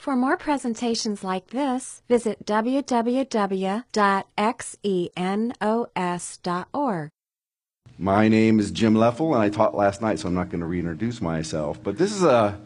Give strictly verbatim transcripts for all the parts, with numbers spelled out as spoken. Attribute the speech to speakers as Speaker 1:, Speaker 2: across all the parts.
Speaker 1: For more presentations like this, visit w w w dot xenos dot org.
Speaker 2: My name is Jim Leffel, and I taught last night, so I'm not going to reintroduce myself. But this is a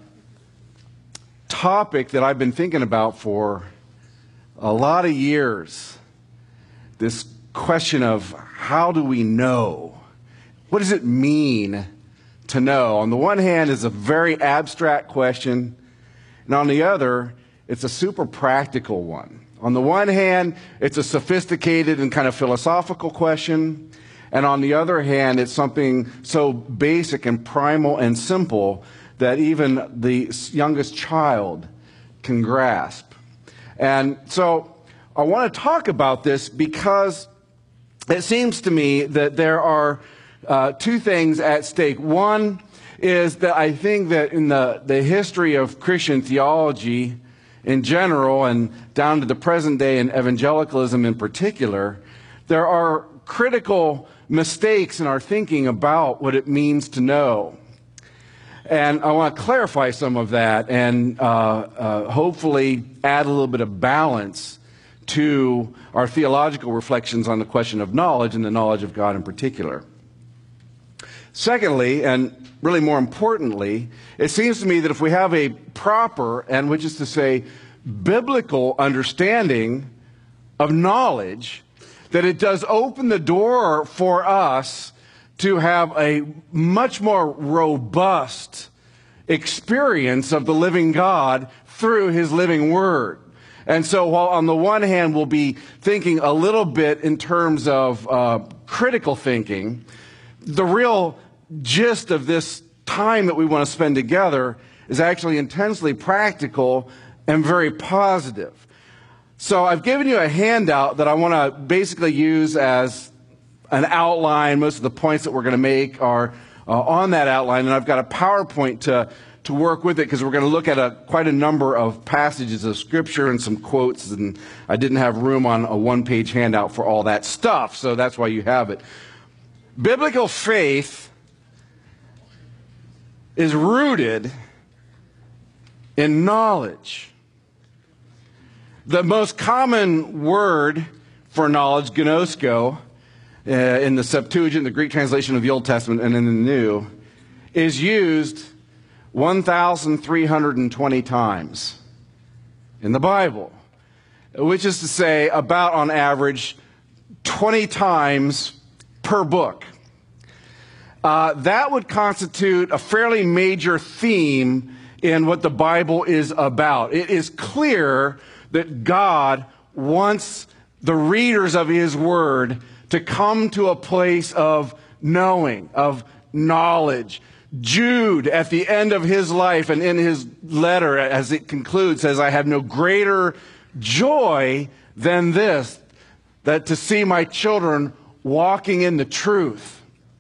Speaker 2: topic that I've been thinking about for a lot of years. This question of how do we know? What does it mean to know? On the one hand, it's a very abstract question, and on the other, it's a super practical one. On the one hand, it's a sophisticated and kind of philosophical question, and on the other hand, it's something so basic and primal and simple that even the youngest child can grasp. And so I want to talk about this because it seems to me that there are uh, two things at stake. One is that I think that in the, the history of Christian theology in general and down to the present day in evangelicalism in particular, there are critical mistakes in our thinking about what it means to know. And I want to clarify some of that and uh, uh, hopefully add a little bit of balance to our theological reflections on the question of knowledge and the knowledge of God in particular. Secondly, and really more importantly, it seems to me that if we have a proper, and which is to say, biblical understanding of knowledge, that it does open the door for us to have a much more robust experience of the living God through His living Word. And so while on the one hand we'll be thinking a little bit in terms of uh, critical thinking, the real gist of this time that we want to spend together is actually intensely practical and very positive. So I've given you a handout that I want to basically use as an outline. Most of the points that we're going to make are uh, on that outline, and I've got a PowerPoint to, to work with it because we're going to look at a, quite a number of passages of Scripture and some quotes, and I didn't have room on a one-page handout for all that stuff, so that's why you have it. Biblical faith is rooted in knowledge. The most common word for knowledge, gnosko, uh, in the Septuagint, the Greek translation of the Old Testament, and in the New, is used one thousand three hundred twenty times in the Bible, which is to say about, on average, twenty times per book. Uh, that would constitute a fairly major theme in what the Bible is about. It is clear that God wants the readers of His Word to come to a place of knowing, of knowledge. Jude, at the end of his life and in his letter, as it concludes, says, I have no greater joy than this, that to see my children walking in the truth.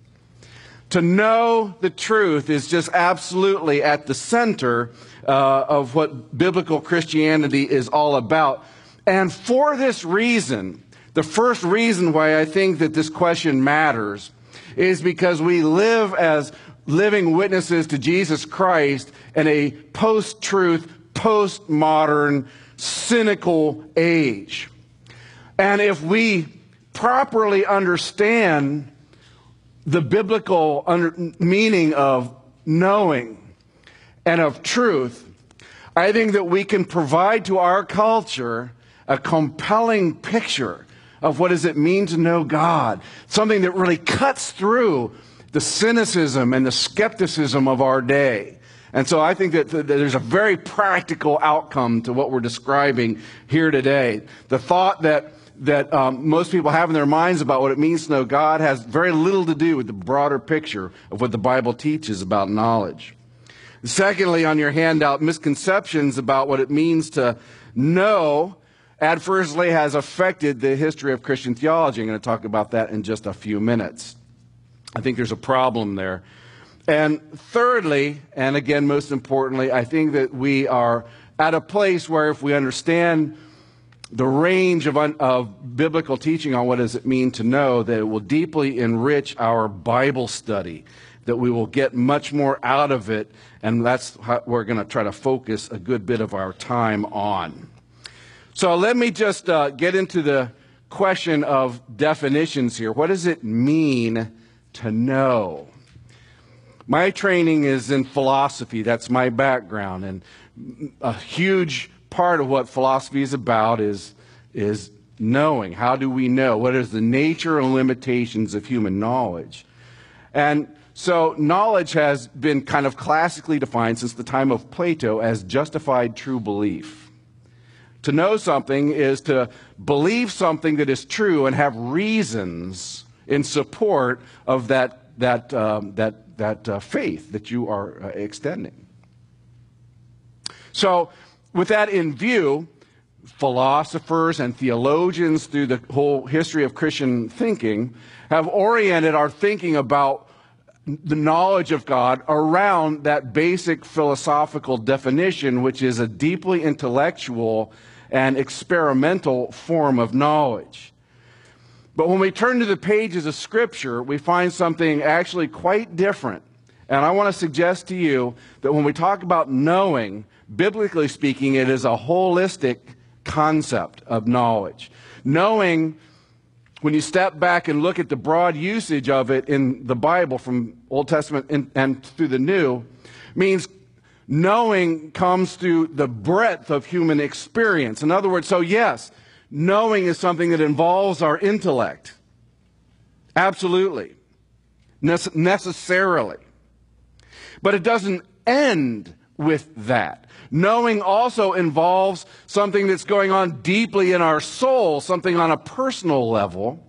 Speaker 2: To know the truth is just absolutely at the center uh, of what biblical Christianity is all about. And for this reason, the first reason why I think that this question matters is because we live as living witnesses to Jesus Christ in a post-truth, post-modern, cynical age. And if we properly understand the biblical under, meaning of knowing and of truth, I think that we can provide to our culture a compelling picture of what does it mean to know God, something that really cuts through the cynicism and the skepticism of our day. And so I think that, th- that there's a very practical outcome to what we're describing here today. The thought that that um, most people have in their minds about what it means to know God has very little to do with the broader picture of what the Bible teaches about knowledge. Secondly, on your handout, misconceptions about what it means to know adversely has affected the history of Christian theology. I'm going to talk about that in just a few minutes. I think there's a problem there. And thirdly, and again most importantly, I think that we are at a place where if we understand the range of, un, of biblical teaching on what does it mean to know, that it will deeply enrich our Bible study. that we will get much more out of it, and that's how we're going to try to focus a good bit of our time on. So let me just uh, get into the question of definitions here. What does it mean to know? My training is in philosophy. That's my background, and a huge part of what philosophy is about is, is knowing. How do we know? What is the nature and limitations of human knowledge? And so knowledge has been kind of classically defined since the time of Plato as justified true belief. To know something is to believe something that is true and have reasons in support of that, that, um, that, that uh, faith that you are uh, extending. So with that in view, philosophers and theologians through the whole history of Christian thinking have oriented our thinking about the knowledge of God around that basic philosophical definition, which is a deeply intellectual and experimental form of knowledge. But when we turn to the pages of Scripture, we find something actually quite different. And I want to suggest to you that when we talk about knowing, biblically speaking, it is a holistic concept of knowledge. Knowing, when you step back and look at the broad usage of it in the Bible from Old Testament and, and through the New, means knowing comes through the breadth of human experience. In other words, so yes, knowing is something that involves our intellect. Absolutely. Nece- necessarily. But it doesn't end with that. Knowing also involves something that's going on deeply in our soul, something on a personal level.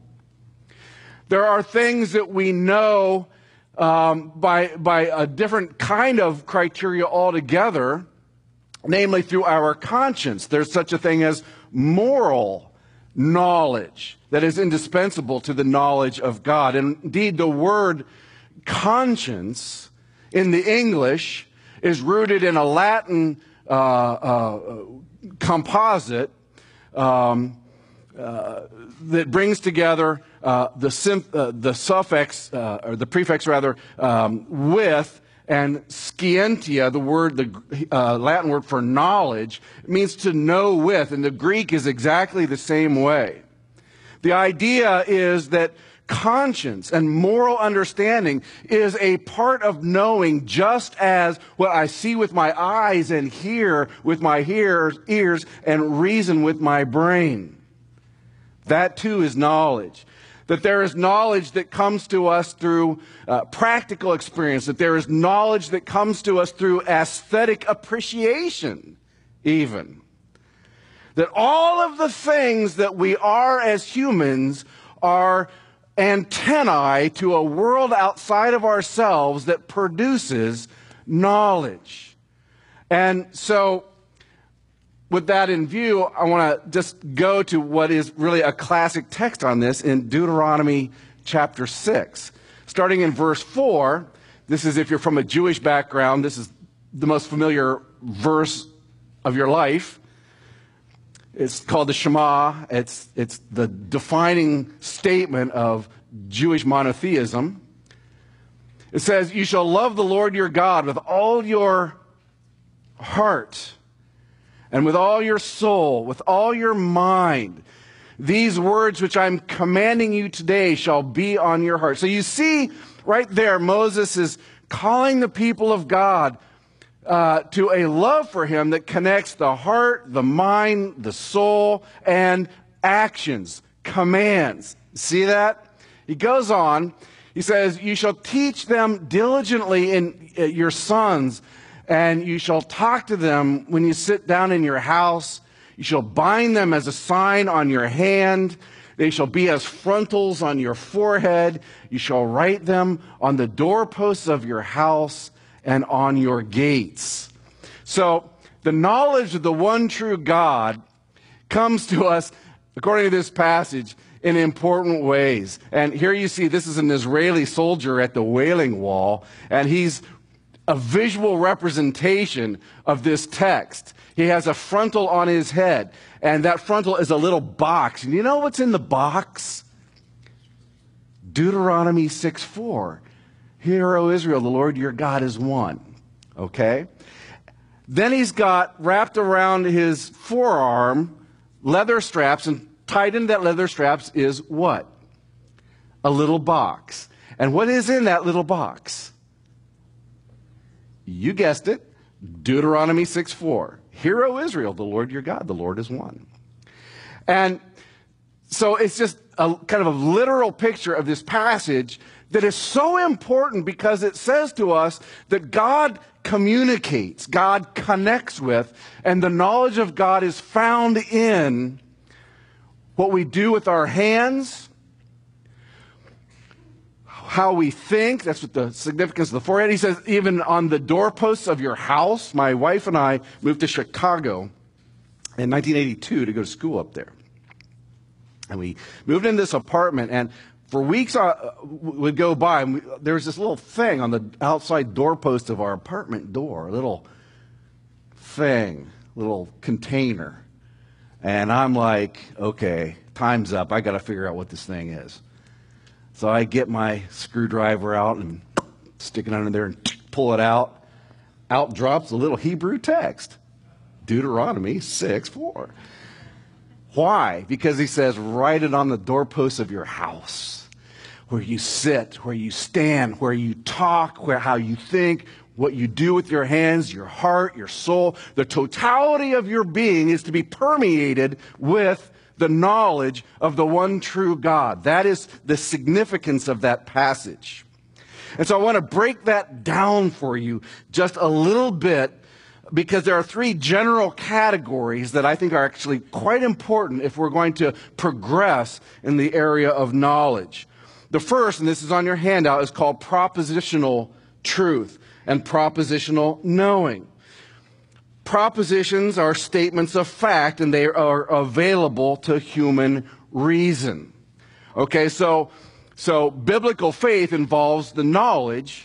Speaker 2: There are things that we know um, by, by a different kind of criteria altogether, namely through our conscience. There's such a thing as moral knowledge that is indispensable to the knowledge of God. And indeed, the word conscience in the English is rooted in a Latin uh, uh, composite um, uh, that brings together uh, the, sim- uh, the suffix, uh, or the prefix rather, um, with, and scientia, the word, the uh, Latin word for knowledge, means to know with, and the Greek is exactly the same way. The idea is that conscience and moral understanding is a part of knowing, just as what I see with my eyes and hear with my hears, ears and reason with my brain. That too is knowledge. That there is knowledge that comes to us through uh, practical experience. That there is knowledge that comes to us through aesthetic appreciation, even. That all of the things that we are as humans are antennae to a world outside of ourselves that produces knowledge. And so, with that in view, I want to just go to what is really a classic text on this in Deuteronomy chapter six. Starting in verse four, this is, if you're from a Jewish background, this is the most familiar verse of your life. It's called the Shema. It's, it's the defining statement of Jewish monotheism. It says, "You shall love the Lord your God with all your heart and with all your soul, with all your mind. These words which I'm commanding you today shall be on your heart." So you see right there, Moses is calling the people of God Uh, to a love for him that connects the heart, the mind, the soul, and actions, commands. See that? He goes on. He says, "You shall teach them diligently in uh, your sons, and you shall talk to them when you sit down in your house. You shall bind them as a sign on your hand. They shall be as frontals on your forehead. You shall write them on the doorposts of your house and on your gates." So the knowledge of the one true God comes to us, according to this passage, in important ways. And here you see, this is an Israeli soldier at the Wailing Wall, and he's a visual representation of this text. He has a frontal on his head, and that frontal is a little box. And you know what's in the box? Deuteronomy six four. Hear, O Israel, the Lord your God is one. Okay? Then he's got wrapped around his forearm leather straps, and tied into that leather straps is what? A little box. And what is in that little box? You guessed it, Deuteronomy six four. Hear, O Israel, the Lord your God, the Lord is one. And so it's just a kind of a literal picture of this passage that is so important because it says to us that God communicates, God connects with, and the knowledge of God is found in what we do with our hands, how we think. That's what the significance of the forehead. He says even on the doorposts of your house. My wife and I moved to Chicago in nineteen eighty-two to go to school up there. And we moved in this apartment, and for weeks uh, would go by, and we, there was this little thing on the outside doorpost of our apartment door, a little thing, little container. And I'm like, okay, time's up. I got to figure out what this thing is. So I get my screwdriver out and stick it under there and pull it out. Out drops a little Hebrew text, Deuteronomy six four. Why? Because he says, write it on the doorposts of your house, where you sit, where you stand, where you talk, where how you think, what you do with your hands, your heart, your soul. The totality of your being is to be permeated with the knowledge of the one true God. That is the significance of that passage. And so I want to break that down for you just a little bit, because there are three general categories that I think are actually quite important if we're going to progress in the area of knowledge. The first, and this is on your handout, is called propositional truth and propositional knowing. Propositions are statements of fact, and they are available to human reason. Okay, so, so biblical faith involves the knowledge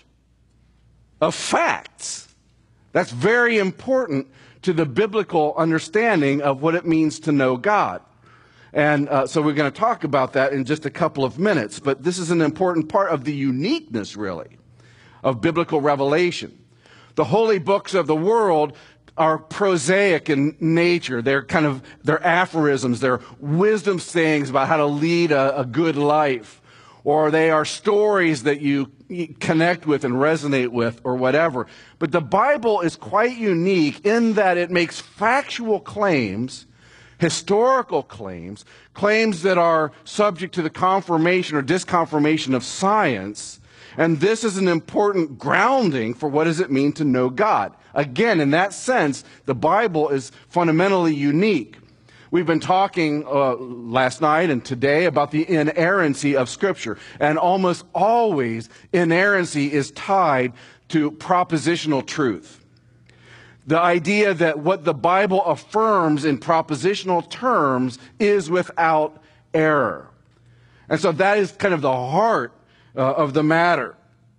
Speaker 2: of facts. That's very important to the biblical understanding of what it means to know God. And uh, so we're going to talk about that in just a couple of minutes. But this is an important part of the uniqueness, really, of biblical revelation. The holy books of the world are prosaic in nature. They're kind of, they're aphorisms. They're wisdom sayings about how to lead a, a good life. Or they are stories that you connect with and resonate with or whatever. But the Bible is quite unique in that it makes factual claims, historical claims, claims that are subject to the confirmation or disconfirmation of science. And this is an important grounding for what does it mean to know God. Again, in that sense, the Bible is fundamentally unique. We've been talking uh, last night and today about the inerrancy of Scripture. And almost always, inerrancy is tied to propositional truth. The idea that what the Bible affirms in propositional terms is without error. And so that is kind of the heart uh, of the matter.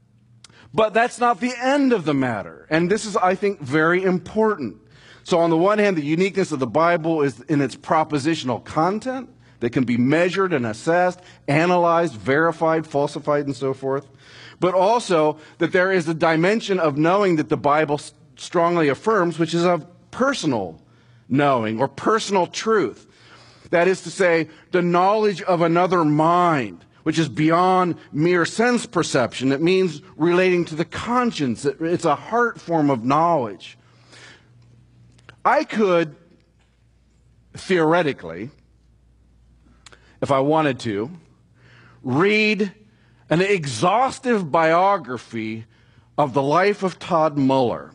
Speaker 2: But that's not the end of the matter. And this is, I think, very important. So on the one hand, the uniqueness of the Bible is in its propositional content that can be measured and assessed, analyzed, verified, falsified, and so forth. But also that there is a dimension of knowing that the Bible strongly affirms, which is of personal knowing or personal truth. That is to say, the knowledge of another mind, which is beyond mere sense perception. It means relating to the conscience. It's a heart form of knowledge. I could, theoretically, if I wanted to, read an exhaustive biography of the life of Todd Muller.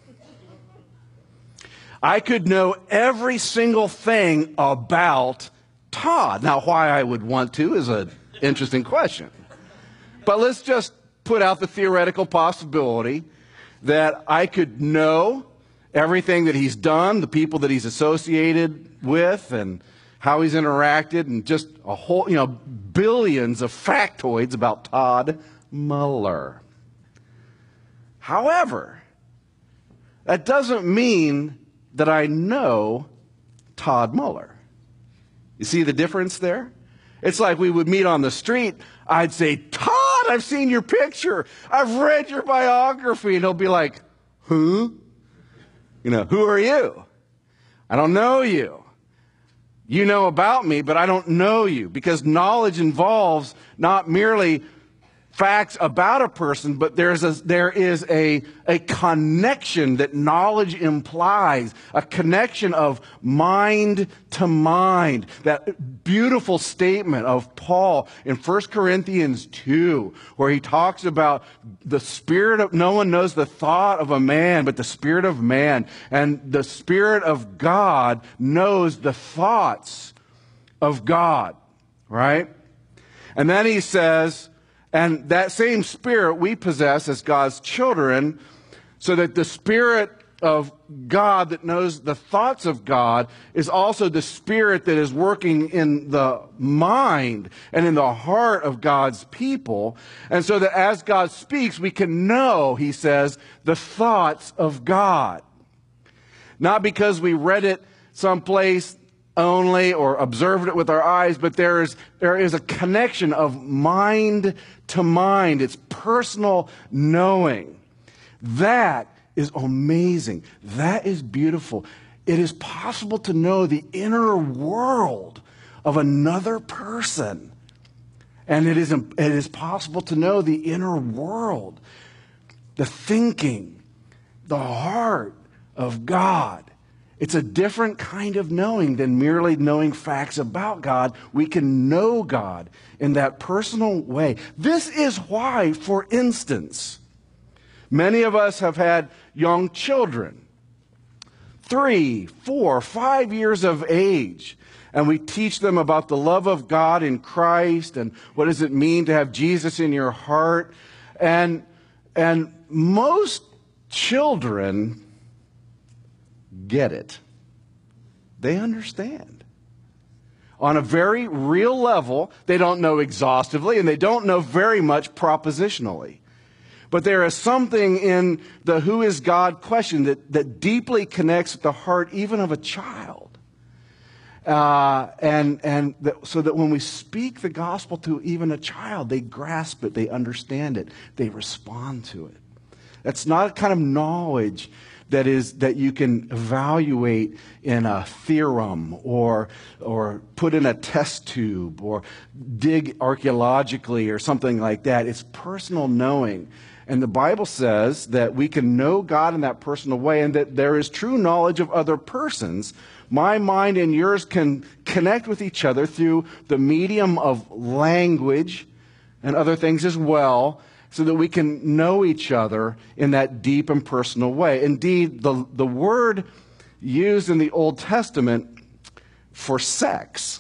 Speaker 2: I could know every single thing about Todd. Now, why I would want to is an interesting question. But let's just put out the theoretical possibility that I could know everything that he's done, the people that he's associated with, and how he's interacted, and just a whole, you know, billions of factoids about Todd Muller. However, that doesn't mean that I know Todd Muller. You see the difference there? It's like we would meet on the street. I'd say, Todd God, I've seen your picture. I've read your biography. And he'll be like, who? You know, who are you? I don't know you. You know about me, but I don't know you. Because knowledge involves not merely facts about a person, but there's a, there is a, a connection that knowledge implies, a connection of mind to mind. That beautiful statement of Paul in First Corinthians two, where he talks about the spirit of, no one knows the thought of a man, but the spirit of man. And the Spirit of God knows the thoughts of God, right? And then he says, and that same Spirit we possess as God's children, so that the Spirit of God that knows the thoughts of God is also the Spirit that is working in the mind and in the heart of God's people. And so that as God speaks, we can know, he says, the thoughts of God. Not because we read it someplace only or observed it with our eyes, but there is there is a connection of mind to mind. It's personal knowing. That is amazing. That is beautiful. It is possible to know the inner world of another person. And it is, it is possible to know the inner world, the thinking, the heart of God. It's a different kind of knowing than merely knowing facts about God. We can know God in that personal way. This is why, for instance, many of us have had young children, three, four, five years of age, and we teach them about the love of God in Christ and what does it mean to have Jesus in your heart. And, and most children get it. They understand. On a very real level, they don't know exhaustively, and they don't know very much propositionally. But there is something in the who is God question that, that deeply connects with the heart even of a child. Uh, and and that, so that when we speak the gospel to even a child, they grasp it, they understand it, they respond to it. That's not a kind of knowledge that is that you can evaluate in a theorem or or put in a test tube or dig archaeologically or something like that. It's personal knowing. And the Bible says that we can know God in that personal way and that there is true knowledge of other persons. My mind and yours can connect with each other through the medium of language and other things as well, so that we can know each other in that deep and personal way. Indeed, the, the word used in the Old Testament for sex,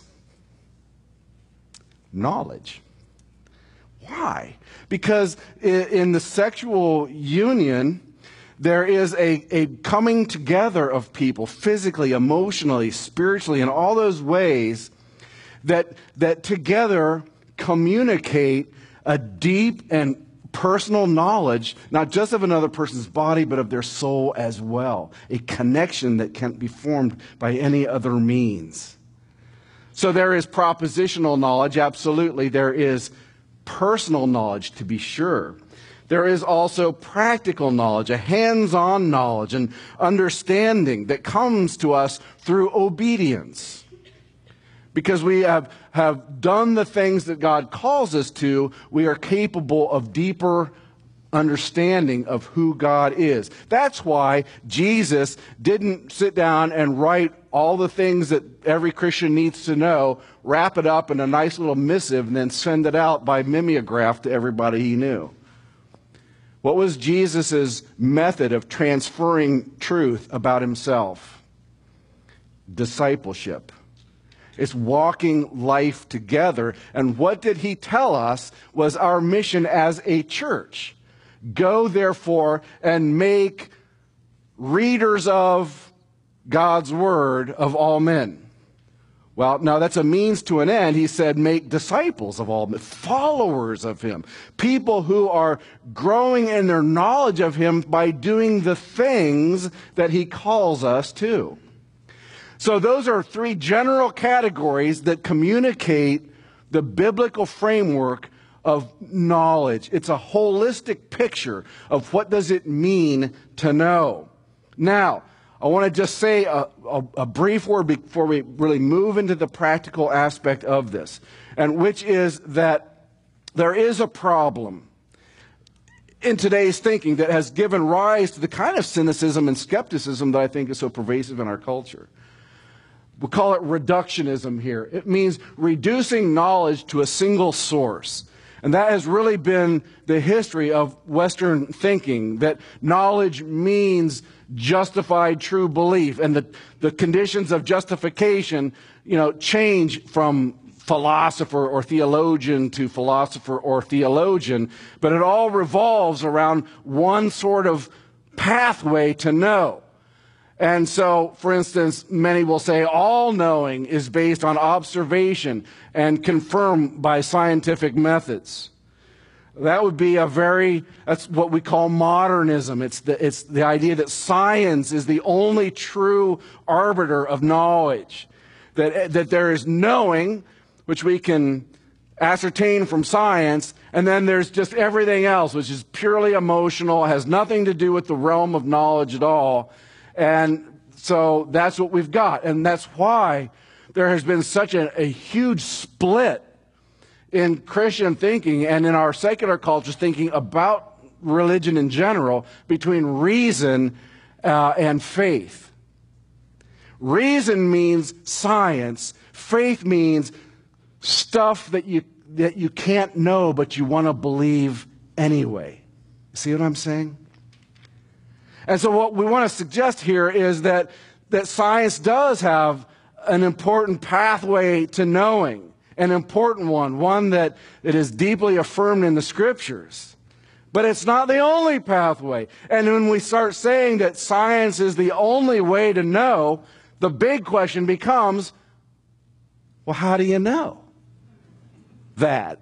Speaker 2: knowledge. Why? Because in the sexual union, there is a, a coming together of people physically, emotionally, spiritually, in all those ways that, that together communicate a deep and personal knowledge, not just of another person's body, but of their soul as well. A connection that can't be formed by any other means. So there is propositional knowledge, absolutely. There is personal knowledge, to be sure. There is also practical knowledge, a hands-on knowledge and understanding that comes to us through obedience. Because we have, have done the things that God calls us to, we are capable of deeper understanding of who God is. That's why Jesus didn't sit down and write all the things that every Christian needs to know, wrap it up in a nice little missive, and then send it out by mimeograph to everybody he knew. What was Jesus' method of transferring truth about himself? Discipleship. It's walking life together. And what did he tell us was our mission as a church? Go, therefore, and make readers of God's word of all men. Well, now that's a means to an end. He said, make disciples of all men, followers of him, people who are growing in their knowledge of him by doing the things that he calls us to. So those are three general categories that communicate the biblical framework of knowledge. It's a holistic picture of what does it mean to know. Now, I want to just say a, a, a brief word before we really move into the practical aspect of this, and which is that there is a problem in today's thinking that has given rise to the kind of cynicism and skepticism that I think is so pervasive in our culture. We call it reductionism here. It means reducing knowledge to a single source. And that has really been the history of Western thinking, that knowledge means justified true belief. And the, the conditions of justification, you know, change from philosopher or theologian to philosopher or theologian. But it all revolves around one sort of pathway to know. And so, for instance, many will say all knowing is based on observation and confirmed by scientific methods. That would be a very, that's what we call modernism. It's the, it's the idea that science is the only true arbiter of knowledge. That, that there is knowing, which we can ascertain from science, and then there's just everything else, which is purely emotional, has nothing to do with the realm of knowledge at all. And so that's what we've got. And that's why there has been such a, a huge split in Christian thinking and in our secular culture's thinking about religion in general between reason uh, and faith. Reason means science. Faith means stuff that you, that you can't know but you want to believe anyway. See what I'm saying? And so what we want to suggest here is that, that science does have an important pathway to knowing, an important one, one that, that is deeply affirmed in the Scriptures. But it's not the only pathway. And when we start saying that science is the only way to know, the big question becomes, well, how do you know that?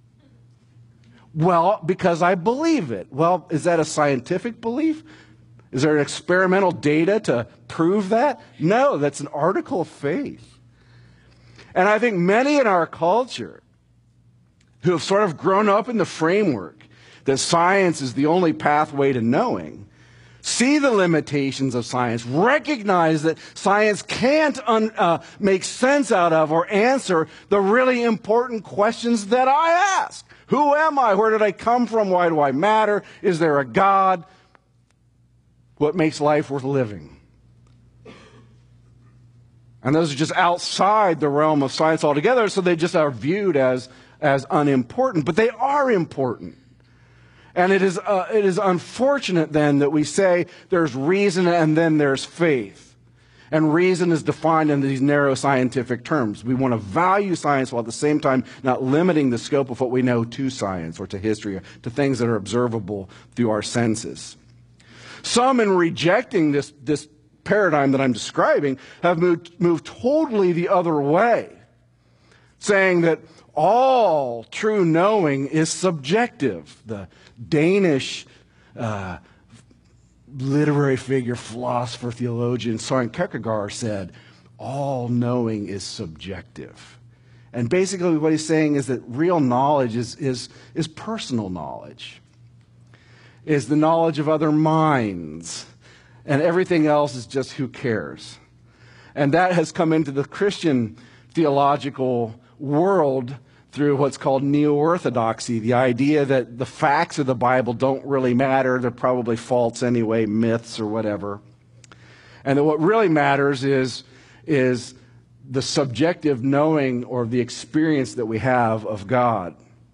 Speaker 2: Well, because I believe it. Well, is that a scientific belief? Is there experimental data to prove that? No, that's an article of faith. And I think many in our culture who have sort of grown up in the framework that science is the only pathway to knowing, see the limitations of science, recognize that science can't un, uh, make sense out of or answer the really important questions that I ask. Who am I? Where did I come from? Why do I matter? Is there a God? What makes life worth living? And those are just outside the realm of science altogether, so they just are viewed as, as unimportant. But they are important. And it is, uh, it is unfortunate then that we say there's reason and then there's faith. And reason is defined in these narrow scientific terms. We want to value science while at the same time not limiting the scope of what we know to science or to history or to things that are observable through our senses. Some, in rejecting this, this paradigm that I'm describing, have moved, moved totally the other way, saying that all true knowing is subjective. The Danish uh, literary figure, philosopher, theologian Søren Kierkegaard said, all knowing is subjective. And basically what he's saying is that real knowledge is, is, is personal knowledge. Is the knowledge of other minds, and everything else is just who cares. And that has come into the Christian theological world through what's called neo-orthodoxy, the idea that the facts of the Bible don't really matter, they're probably false anyway, myths or whatever. And that what really matters is, is the subjective knowing or the experience that we have of God.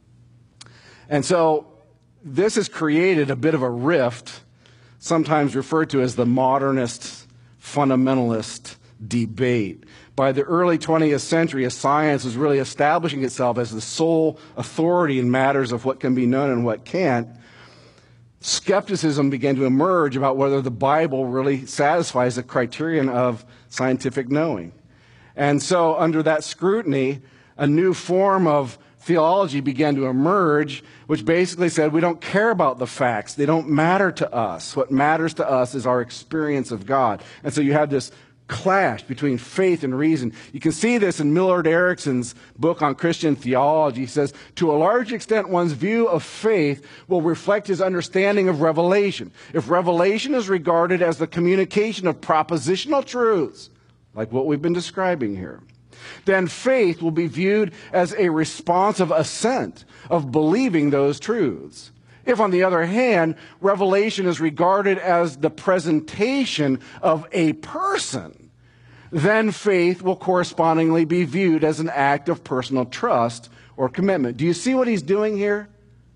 Speaker 2: And so this has created a bit of a rift, sometimes referred to as the modernist fundamentalist debate. By the early twentieth century, as science was really establishing itself as the sole authority in matters of what can be known and what can't, skepticism began to emerge about whether the Bible really satisfies the criterion of scientific knowing. And so under that scrutiny, a new form of theology began to emerge, which basically said we don't care about the facts. They don't matter to us. What matters to us is our experience of God. And so you have this clash between faith and reason. You can see this in Millard Erickson's book on Christian theology. He says, to a large extent, one's view of faith will reflect his understanding of revelation. If revelation is regarded as the communication of propositional truths, like what we've been describing here, then faith will be viewed as a response of assent, of believing those truths. If, on the other hand, revelation is regarded as the presentation of a person, then faith will correspondingly be viewed as an act of personal trust or commitment. Do you see what he's doing here?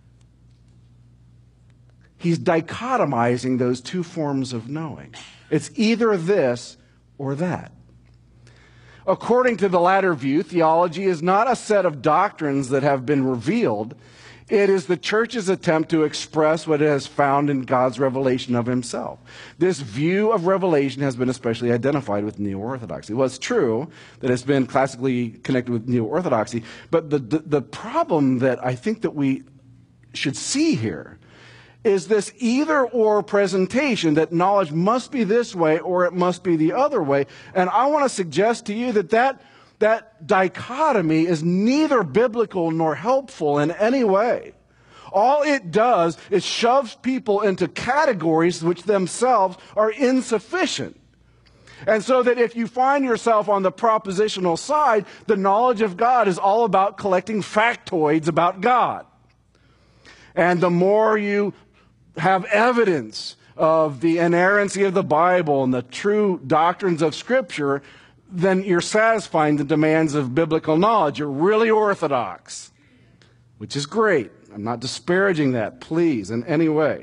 Speaker 2: He's dichotomizing those two forms of knowing. It's either this or that. According to the latter view, theology is not a set of doctrines that have been revealed. It is the church's attempt to express what it has found in God's revelation of himself. This view of revelation has been especially identified with neo-orthodoxy. Well, it's true that it's been classically connected with neo-orthodoxy, but the, the, the problem that I think that we should see here is this either-or presentation, that knowledge must be this way or it must be the other way. And I want to suggest to you that that That dichotomy is neither biblical nor helpful in any way. All it does is shoves people into categories which themselves are insufficient. And so that if you find yourself on the propositional side, the knowledge of God is all about collecting factoids about God. And the more you have evidence of the inerrancy of the Bible and the true doctrines of Scripture, then you're satisfying the demands of biblical knowledge. You're really orthodox, which is great. I'm not disparaging that, please, in any way.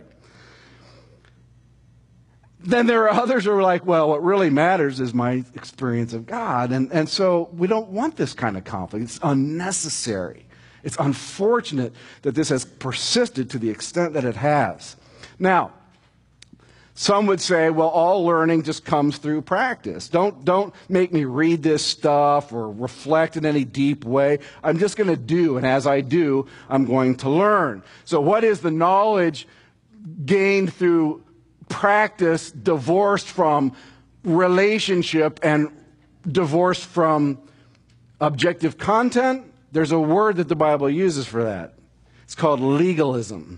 Speaker 2: Then there are others who are like, well, what really matters is my experience of God. And, and so we don't want this kind of conflict. It's unnecessary. It's unfortunate that this has persisted to the extent that it has. Now, some would say, well, all learning just comes through practice. Don't, don't make me read this stuff or reflect in any deep way. I'm just going to do, and as I do, I'm going to learn. So what is the knowledge gained through practice divorced from relationship and divorced from objective content? There's a word that the Bible uses for that. It's called legalism.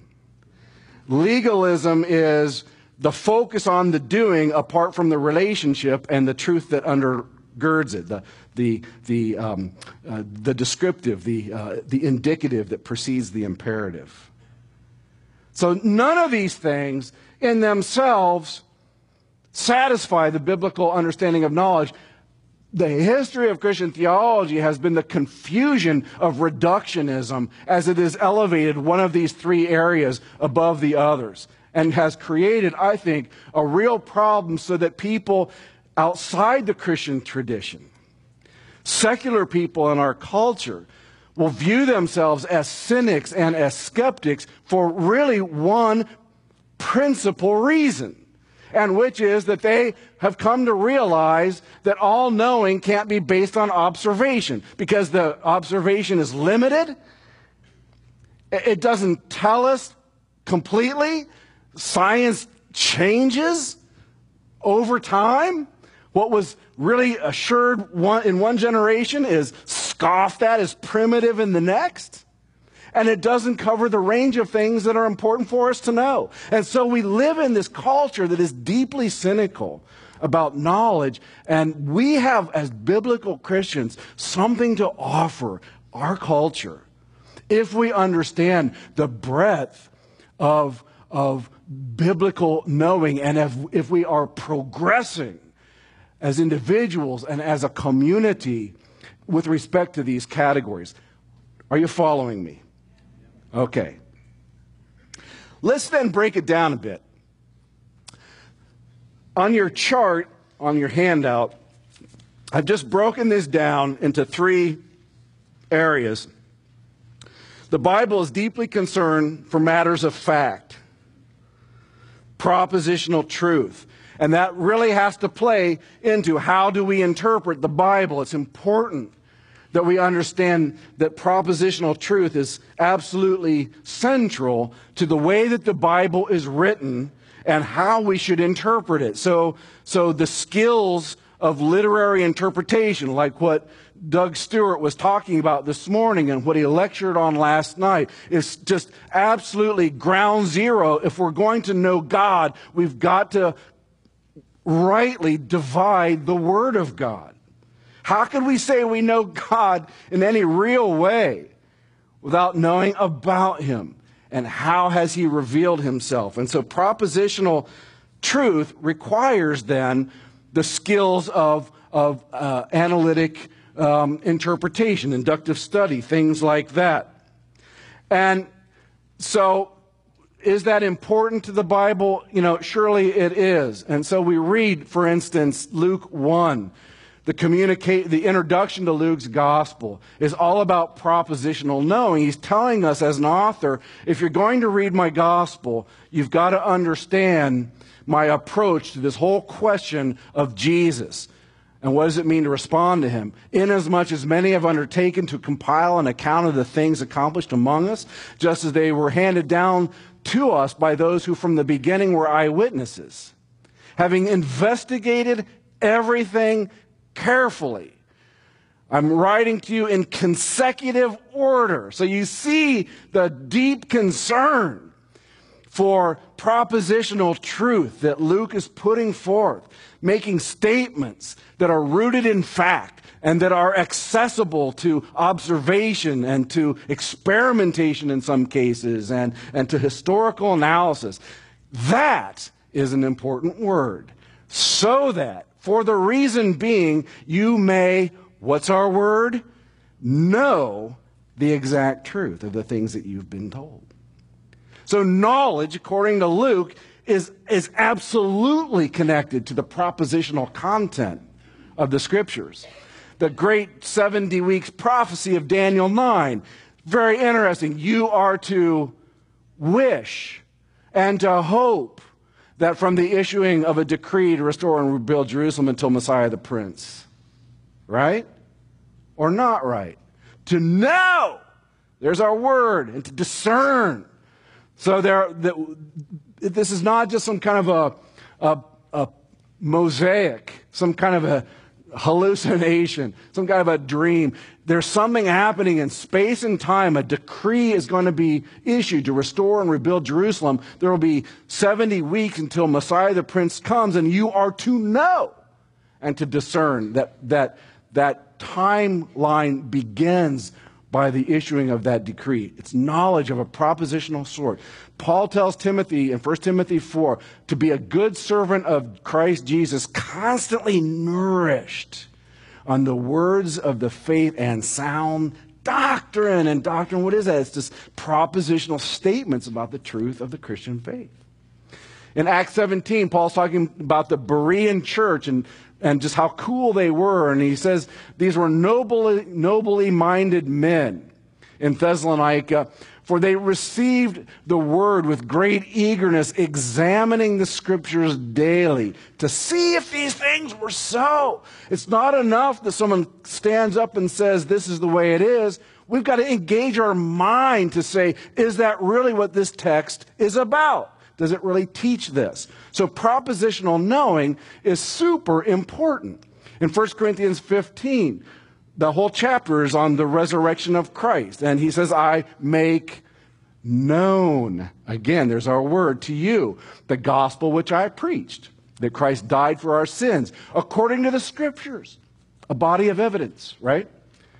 Speaker 2: Legalism is the focus on the doing apart from the relationship and the truth that undergirds it, the the the um, uh, the descriptive, the uh, the indicative that precedes the imperative. So none of these things in themselves satisfy the biblical understanding of knowledge. The history of Christian theology has been the confusion of reductionism as it has elevated one of these three areas above the others, and has created, I think, a real problem so that people outside the Christian tradition, secular people in our culture, will view themselves as cynics and as skeptics for really one principal reason, and which is that they have come to realize that all knowing can't be based on observation, because the observation is limited. It doesn't tell us completely. Science changes over time. What was really assured one, in one generation is scoffed at as primitive in the next. And it doesn't cover the range of things that are important for us to know. And so we live in this culture that is deeply cynical about knowledge. And we have, as biblical Christians, something to offer our culture if we understand the breadth of, of biblical knowing, and if, if we are progressing as individuals and as a community with respect to these categories. Are you following me? Okay. Let's then break it down a bit. On your chart, on your handout, I've just broken this down into three areas. The Bible is deeply concerned for matters of fact, propositional truth. And that really has to play into how do we interpret the Bible. It's important that we understand that propositional truth is absolutely central to the way that the Bible is written and how we should interpret it. So, so the skills of literary interpretation, like what Doug Stewart was talking about this morning and what he lectured on last night, is just absolutely ground zero. If we're going to know God, we've got to rightly divide the Word of God. How can we say we know God in any real way without knowing about Him? And how has He revealed Himself? And so propositional truth requires then the skills of, of uh, analytic um, interpretation, inductive study, things like that. And so is that important to the Bible? You know, surely it is. And so we read, for instance, Luke one. The communicate, the introduction to Luke's gospel is all about propositional knowing. He's telling us as an author, if you're going to read my gospel, you've got to understand my approach to this whole question of Jesus. And what does it mean to respond to Him? Inasmuch as many have undertaken to compile an account of the things accomplished among us, just as they were handed down to us by those who from the beginning were eyewitnesses. Having investigated everything carefully, I'm writing to you in consecutive order. So you see the deep concern for propositional truth that Luke is putting forth, making statements that are rooted in fact and that are accessible to observation and to experimentation in some cases and, and to historical analysis. That is an important word. So that, for the reason being, you may, what's our word? Know the exact truth of the things that you've been told. So knowledge, according to Luke, is, is absolutely connected to the propositional content of the Scriptures. The great seventy weeks prophecy of Daniel nine, very interesting. You are to wish and to hope that from the issuing of a decree to restore and rebuild Jerusalem until Messiah the Prince. Right? Or not right? To know, there's our word, and to discern. So there, the, this is not just some kind of a, a, a mosaic, some kind of a hallucination, some kind of a dream. There's something happening in space and time. A decree is going to be issued to restore and rebuild Jerusalem. There will be seventy weeks until Messiah the Prince comes, and you are to know and to discern that that that timeline begins by the issuing of that decree. It's knowledge of a propositional sort. Paul tells Timothy in First Timothy four to be a good servant of Christ Jesus, constantly nourished on the words of the faith and sound doctrine. And doctrine, what is that? It's just propositional statements about the truth of the Christian faith. In Acts seventeen, Paul's talking about the Berean church and and just how cool they were. And he says these were nobly, nobly minded men in Thessalonica, for they received the word with great eagerness, examining the Scriptures daily to see if these things were so. It's not enough that someone stands up and says, this is the way it is. We've got to engage our mind to say, is that really what this text is about? Does it really teach this? So propositional knowing is super important. In First Corinthians fifteen, the whole chapter is on the resurrection of Christ. And he says, I make known, again, there's our word, to you, the gospel which I preached, that Christ died for our sins, according to the Scriptures. A body of evidence, right?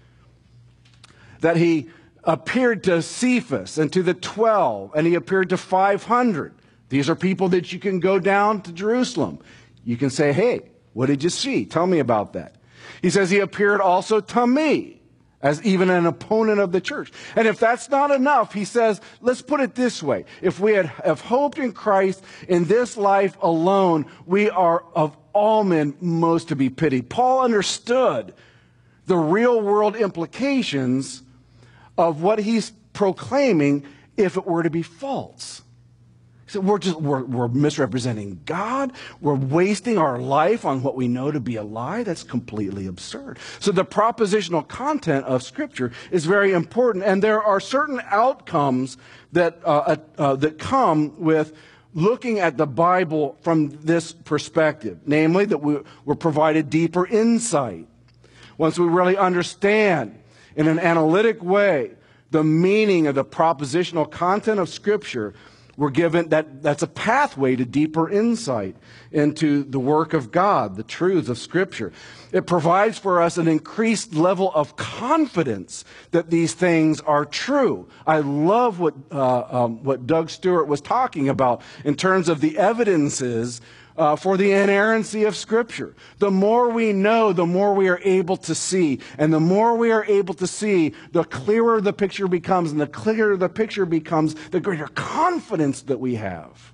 Speaker 2: That he appeared to Cephas and to the twelve, and he appeared to five hundred. These are people that you can go down to Jerusalem. You can say, hey, what did you see? Tell me about that. He says he appeared also to me as even an opponent of the church. And if that's not enough, he says, let's put it this way. If we had, have hoped in Christ in this life alone, we are of all men most to be pitied. Paul understood the real world implications of what he's proclaiming if it were to be false. So we're just we're, we're misrepresenting God. We're wasting our life on what we know to be a lie. That's completely absurd. So the propositional content of Scripture is very important, and there are certain outcomes that uh, uh, that come with looking at the Bible from this perspective, namely that we, we're provided deeper insight. Once we really understand in an analytic way the meaning of the propositional content of Scripture, we're given that that's a pathway to deeper insight into the work of God, the truths of Scripture. It provides for us an increased level of confidence that these things are true. I love what uh, um, what Doug Stewart was talking about in terms of the evidences Uh, for the inerrancy of Scripture. The more we know, the more we are able to see. And the more we are able to see, the clearer the picture becomes. And the clearer the picture becomes, the greater confidence that we have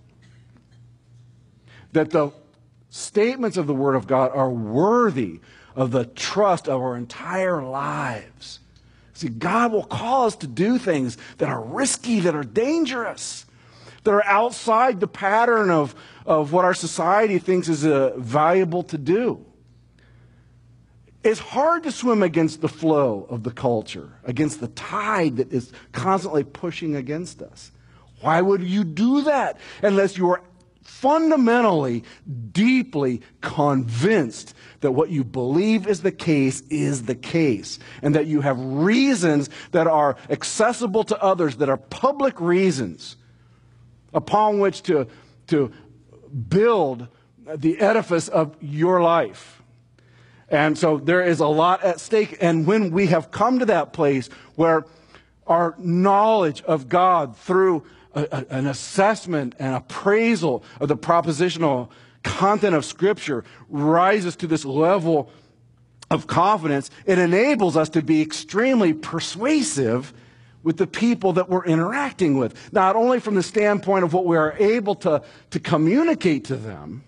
Speaker 2: that the statements of the Word of God are worthy of the trust of our entire lives. See, God will call us to do things that are risky, that are dangerous, that are outside the pattern of, of what our society thinks is uh, valuable to do. It's hard to swim against the flow of the culture, against the tide that is constantly pushing against us. Why would you do that unless you are fundamentally, deeply convinced that what you believe is the case is the case, and that you have reasons that are accessible to others, that are public reasons upon which to, to build the edifice of your life. And so there is a lot at stake. And when we have come to that place where our knowledge of God through a, a, an assessment and appraisal of the propositional content of Scripture rises to this level of confidence, it enables us to be extremely persuasive with the people that we're interacting with. Not only from the standpoint of what we are able to, to communicate to them,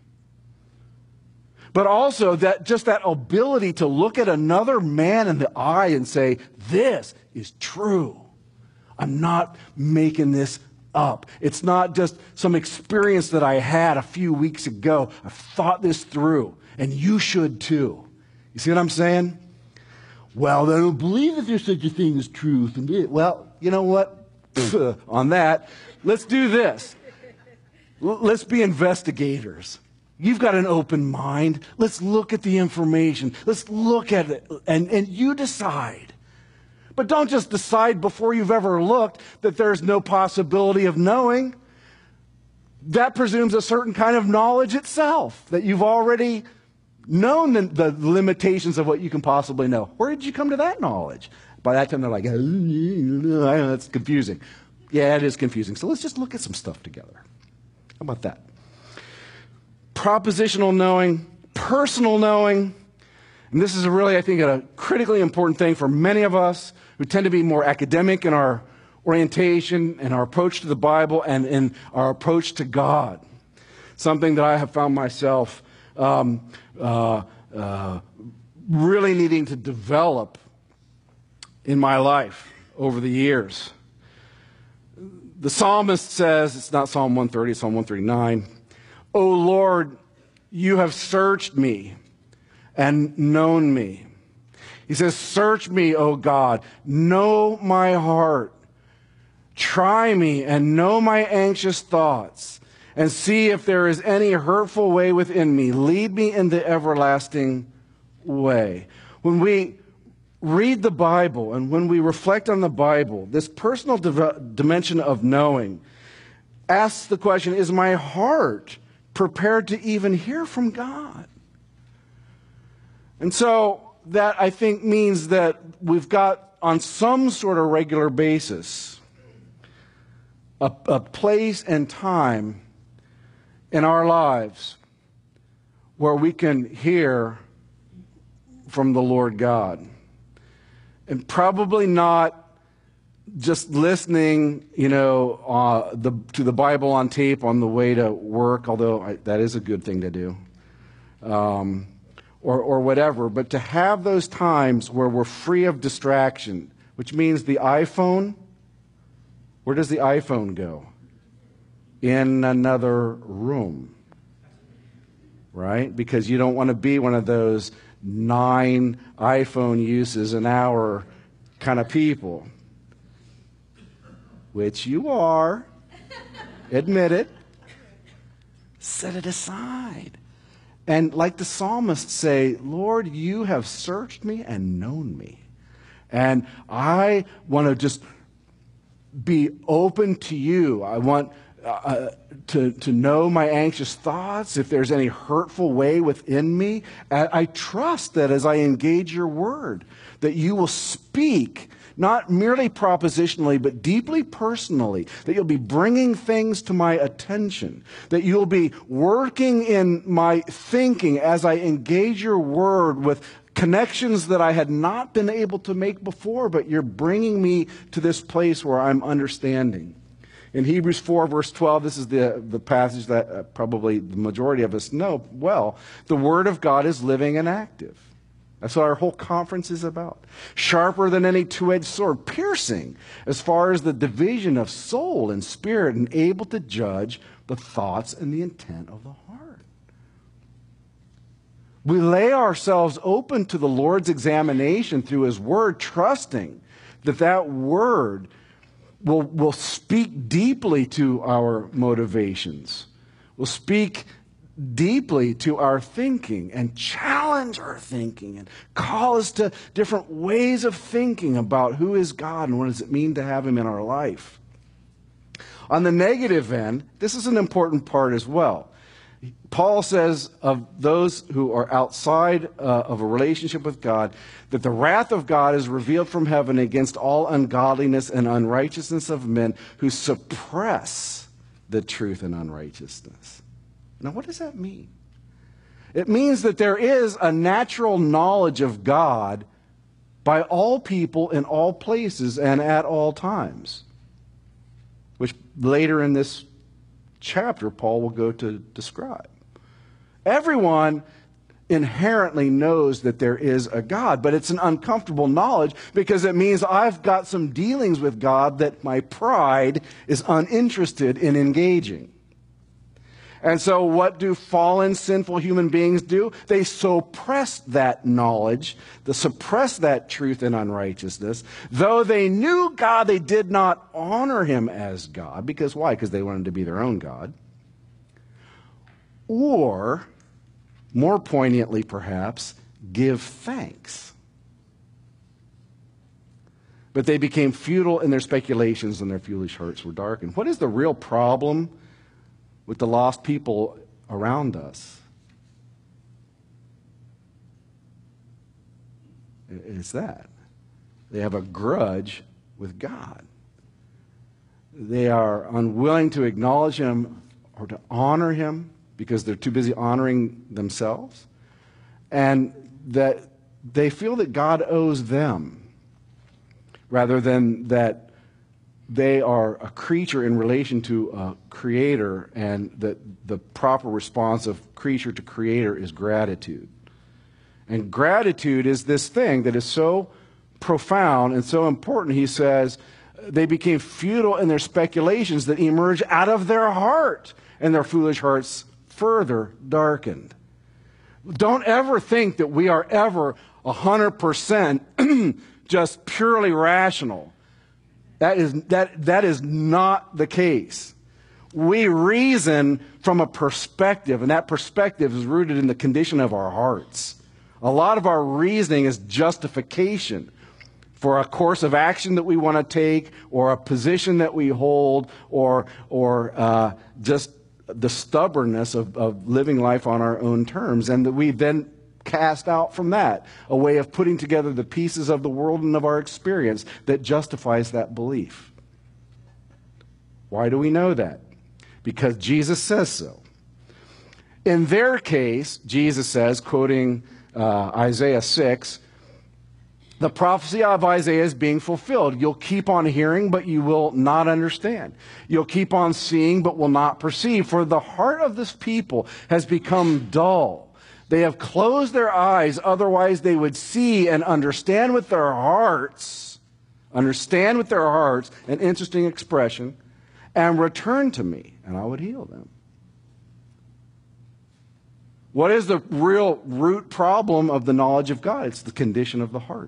Speaker 2: but also that just that ability to look at another man in the eye and say, this is true. I'm not making this up. It's not just some experience that I had a few weeks ago. I've thought this through, and you should too. You see what I'm saying? Well, I don't believe that there's such a thing as truth. Well, you know what? On that, let's do this. Let's be investigators. You've got an open mind. Let's look at the information. Let's look at it, and, and you decide. But don't just decide before you've ever looked that there's no possibility of knowing. That presumes a certain kind of knowledge itself, that you've already known the, the limitations of what you can possibly know. Where did you come to that knowledge? By that time, they're like, oh, I know, that's confusing. Yeah, it is confusing. So let's just look at some stuff together. How about that? Propositional knowing, personal knowing, and this is really, I think, a critically important thing for many of us who tend to be more academic in our orientation and our approach to the Bible and in our approach to God. Something that I have found myself um, uh, uh, really needing to develop in my life over the years. The psalmist says, it's not Psalm one thirty, it's Psalm one thirty-nine, "O Lord, you have searched me and known me." He says, "Search me, O God, know my heart. Try me and know my anxious thoughts, and see if there is any hurtful way within me. Lead me in the everlasting way." When we read the Bible and when we reflect on the Bible, this personal div- dimension of knowing asks the question, is my heart prepared to even hear from God? And so that, I think, means that we've got, on some sort of regular basis, a, a place and time in our lives where we can hear from the Lord God. And probably not just listening, you know, uh, the, to the Bible on tape on the way to work, although I, that is a good thing to do, um, or, or whatever. But to have those times where we're free of distraction, which means the iPhone, where does the iPhone go? In another room, right? Because you don't want to be one of those nine iPhone uses an hour kind of people, which you are, admit it. set it aside. And like the psalmist say, Lord, you have searched me and known me. And I want to just be open to you. I want uh, to, to know my anxious thoughts, if there's any hurtful way within me. I, I trust that as I engage your word, that you will speak, not merely propositionally, but deeply personally, that you'll be bringing things to my attention, that you'll be working in my thinking as I engage your word with connections that I had not been able to make before, but you're bringing me to this place where I'm understanding. In Hebrews four, verse twelve, this is the, the passage that uh, probably the majority of us know well. The Word of God is living and active. That's what our whole conference is about. Sharper than any two-edged sword, piercing as far as the division of soul and spirit, and able to judge the thoughts and the intent of the heart. We lay ourselves open to the Lord's examination through His Word, trusting that that Word will, will speak deeply to our motivations, will speak deeply to our thinking and challenge our thinking and call us to different ways of thinking about who is God and what does it mean to have Him in our life. On the negative end, this is an important part as well. Paul says of those who are outside uh, of a relationship with God, that the wrath of God is revealed from heaven against all ungodliness and unrighteousness of men who suppress the truth and unrighteousness. Now, what does that mean? It means that there is a natural knowledge of God by all people in all places and at all times, which later in this chapter Paul will go to describe. Everyone inherently knows that there is a God, but it's an uncomfortable knowledge because it means I've got some dealings with God that my pride is uninterested in engaging. And so what do fallen, sinful human beings do? They suppress that knowledge, they suppress that truth and unrighteousness. Though they knew God, they did not honor Him as God. Because why? Because they wanted to be their own God. Or, more poignantly perhaps, give thanks. But they became futile in their speculations and their foolish hearts were darkened. What is the real problem with the lost people around us? It's that. They have a grudge with God. They are unwilling to acknowledge Him or to honor Him because they're too busy honoring themselves. And that they feel that God owes them rather than that they are a creature in relation to a creator, and that the proper response of creature to creator is gratitude. And gratitude is this thing that is so profound and so important. He says they became futile in their speculations that emerged out of their heart, and their foolish hearts further darkened. Don't ever think that we are ever one hundred percent just purely rational. That is, that, that is not the case. We reason from a perspective, and that perspective is rooted in the condition of our hearts. A lot of our reasoning is justification for a course of action that we want to take, or a position that we hold, or, or uh, just the stubbornness of, of living life on our own terms, and that we then cast out from that a way of putting together the pieces of the world and of our experience that justifies that belief. Why do we know that? Because Jesus says so. In their case, Jesus says, quoting uh, Isaiah six, the prophecy of Isaiah is being fulfilled. You'll keep on hearing, but you will not understand. You'll keep on seeing, but will not perceive. For the heart of this people has become dull. They have closed their eyes, otherwise they would see and understand with their hearts, understand with their hearts, an interesting expression, and return to me, and I would heal them. What is the real root problem of the knowledge of God? It's the condition of the heart.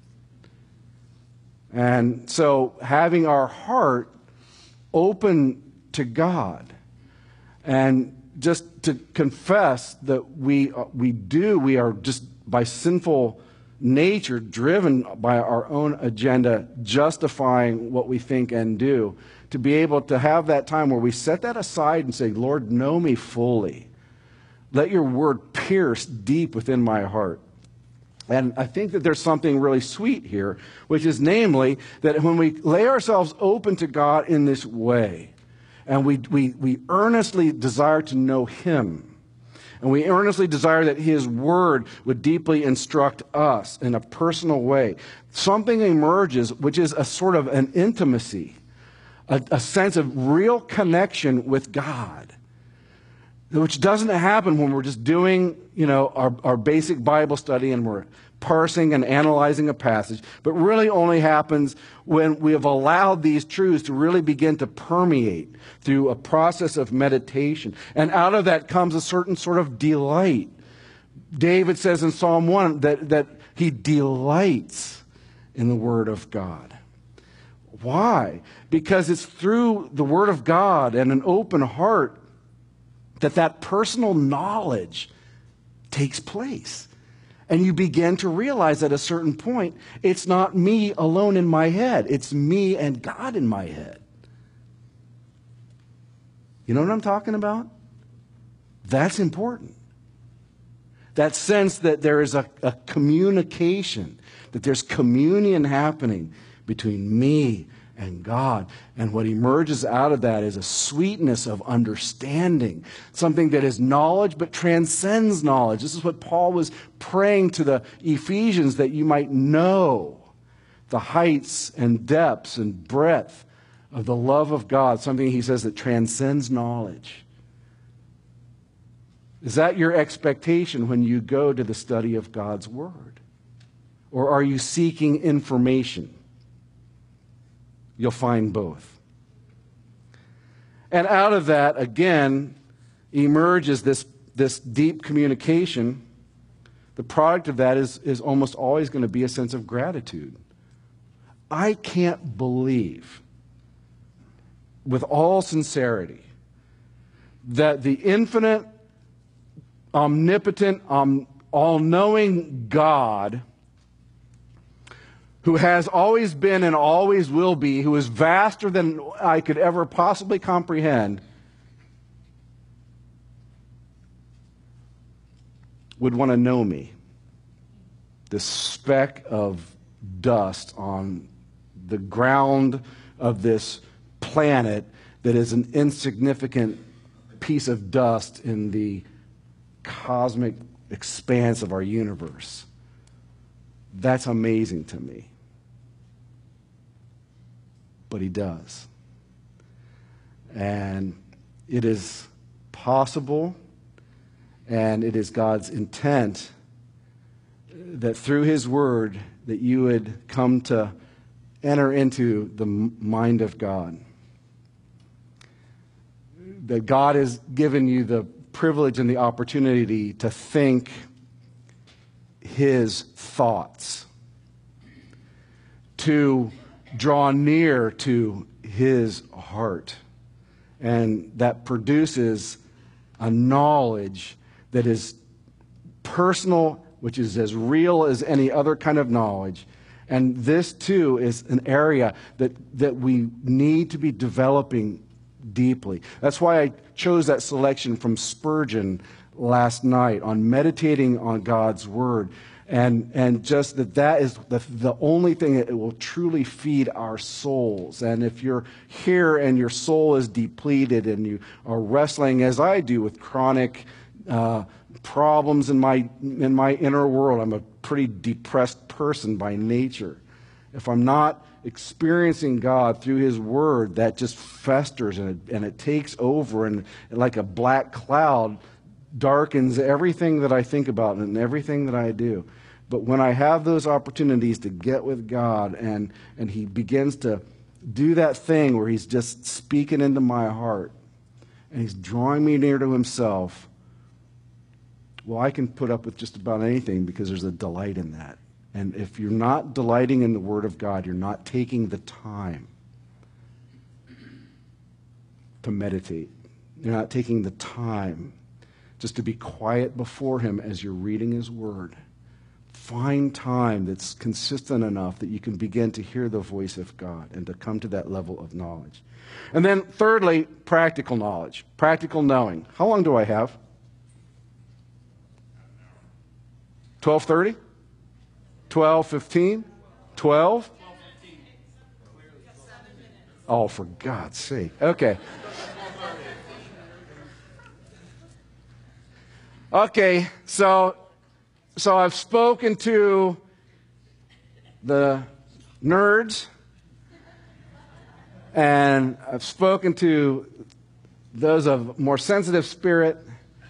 Speaker 2: And so having our heart open to God and just to confess that we, we do, we are just by sinful nature driven by our own agenda, justifying what we think and do, to be able to have that time where we set that aside and say, Lord, know me fully. Let your word pierce deep within my heart. And I think that there's something really sweet here, which is namely that when we lay ourselves open to God in this way, and we, we, we earnestly desire to know him, and we earnestly desire that his word would deeply instruct us in a personal way, something emerges which is a sort of an intimacy, a, a sense of real connection with God, which doesn't happen when we're just doing, you know, our, our basic Bible study and we're parsing and analyzing a passage, but really only happens when we have allowed these truths to really begin to permeate through a process of meditation. And out of that comes a certain sort of delight. David says in Psalm one that, that he delights in the Word of God. Why? Because it's through the Word of God and an open heart that that personal knowledge takes place. And you begin to realize at a certain point, it's not me alone in my head. It's me and God in my head. You know what I'm talking about? That's important. That sense that there is a, a communication, that there's communion happening between me and God. And what emerges out of that is a sweetness of understanding, something that is knowledge but transcends knowledge. This is what Paul was praying to the Ephesians, that you might know the heights and depths and breadth of the love of God, something he says that transcends knowledge. Is that your expectation when you go to the study of God's Word? Or are you seeking information? You'll find both. And out of that, again, emerges this, this deep communication. The product of that is, is almost always going to be a sense of gratitude. I can't believe, with all sincerity, that the infinite, omnipotent, um, all-knowing God, who has always been and always will be, who is vaster than I could ever possibly comprehend, would want to know me. This speck of dust on the ground of this planet that is an insignificant piece of dust in the cosmic expanse of our universe. That's amazing to me. But he does. And it is possible, and it is God's intent that through his word that you would come to enter into the mind of God. That God has given you the privilege and the opportunity to think his thoughts, to draw near to his heart. And that produces a knowledge that is personal, which is as real as any other kind of knowledge. And this, too, is an area that, that we need to be developing deeply. That's why I chose that selection from Spurgeon last night on meditating on God's Word. And, and just that that is the, the only thing that will truly feed our souls. And if you're here and your soul is depleted and you are wrestling, as I do, with chronic uh, problems in my, in my inner world, I'm a pretty depressed person by nature. If I'm not experiencing God through his word, that just festers and it, and it takes over, and like a black cloud darkens everything that I think about and everything that I do. But when I have those opportunities to get with God and, and he begins to do that thing where he's just speaking into my heart and he's drawing me near to himself, well, I can put up with just about anything because there's a delight in that. And if you're not delighting in the Word of God, you're not taking the time to meditate. You're not taking the time just to be quiet before him as you're reading his word. Find time that's consistent enough that you can begin to hear the voice of God and to come to that level of knowledge. And then thirdly, practical knowledge, practical knowing. How long do I have? twelve thirty? twelve fifteen? twelve? Oh, for God's sake. Okay. Okay, so so I've spoken to the nerds, and I've spoken to those of more sensitive spirit.